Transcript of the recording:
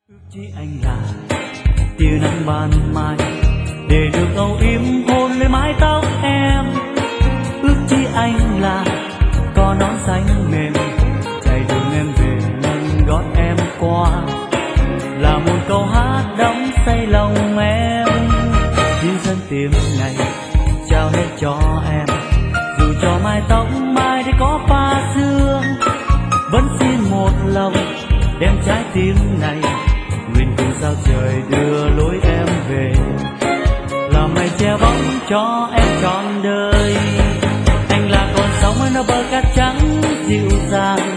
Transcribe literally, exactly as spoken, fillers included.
Ước chỉ anh là tia nắng ban mai để được âu yếm hôn lên mái tóc em. Ước chỉ anh là có nón xanh mềm chạy đường em về nâng gót em qua, là một câu hát đắm say lòng em. Xin dân tìm này trao hết cho em, dù cho mái tóc mai để có pha sương, vẫn xin một lòng đem trái tim này nguyện cùng sao trời đưa lối em về, làm mây che bóng cho em trọn đời. Anh là con sóng ở nơi bờ cát trắng dịu dàng,